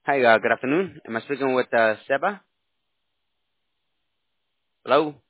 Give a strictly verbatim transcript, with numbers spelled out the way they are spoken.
Hi, uh, good afternoon. Am I speaking with uh, Seba? Hello?